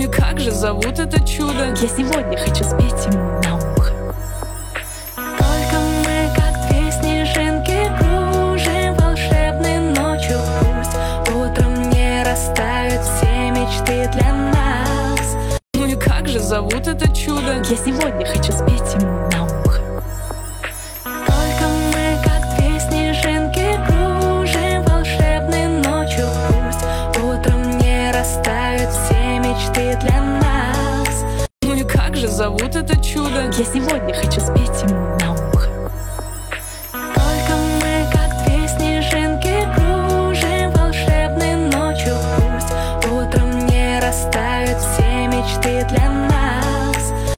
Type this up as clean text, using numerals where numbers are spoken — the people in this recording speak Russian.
и как же зовут это чудо? Я сегодня хочу спеть ему на ухо. Только мы, как две снежинки, кружим волшебной ночью. Пусть утром не растают все мечты для нас. Ну и как же зовут это чудо? Я сегодня хочу спеть ему на ухо. Только мы, как две снежинки, кружим волшебной ночью. Пусть утром не растают все мечты для нас. Ну и как же зовут это чудо? Я сегодня